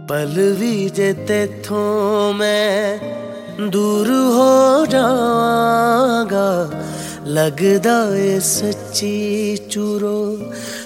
पल भी जे तेथों मैं दूर हो जावांगा, लगदा ए सच्ची चूरो